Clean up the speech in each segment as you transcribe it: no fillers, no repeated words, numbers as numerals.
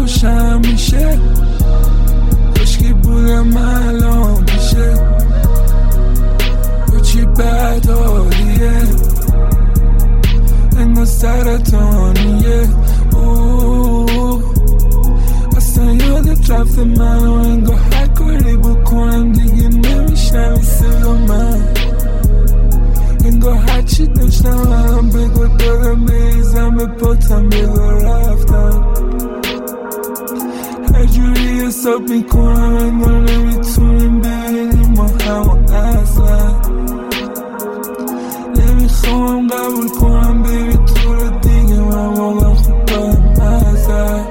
روشن میشه، کاشکی بودم الان میشه، چی بد حالیه انگار سرطانیه. اصلا یادت رفته منو انگار هر کاری بکنم دیگه نمیشنم این صدا من، انگار هرچی داشتم هم بگو دارم بریزم به پاتم بگو رفتم، هر جوری حساب میکنم انگار نمیتونیم ببینیم ما همه اصلا، نمیخوام قبول کنم بیبی تو رو دیگه من واقعا خوب باید مزد،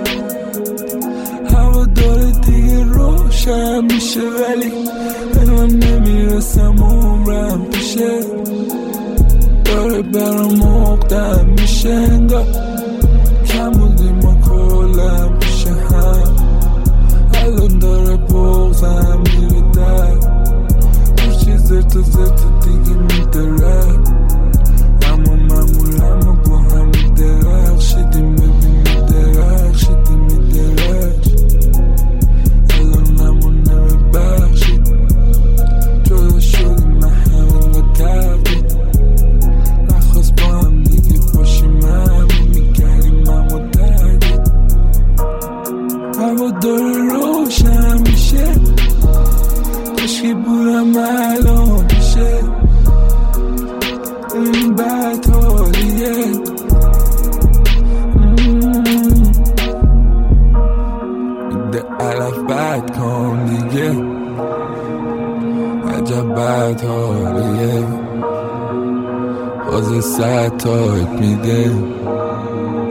هوا داره دیگه روشن میشه ولی به من نمیرسم عمرم پیشه، داره برام مقدم میشه انگار کم بودیم ما کلم پیشه هم، الان داره بغزم میره در دور چیز زرت دیگه میدره، اما معمولم و با هم میدرخشیدیم ببین میدرخشیدیم میدرخش، الان همون نمیبخشید جدا شدیم من همین با تردید، نخواست با هم دیگه باشیم همین میکردیم اما دردید، هوا داره روشن میشه، کاشکی بودم الان میشه، این بد حالیه. ده علف بد کن دیگه، عجب بد حالیه، باز 100 تایپ میده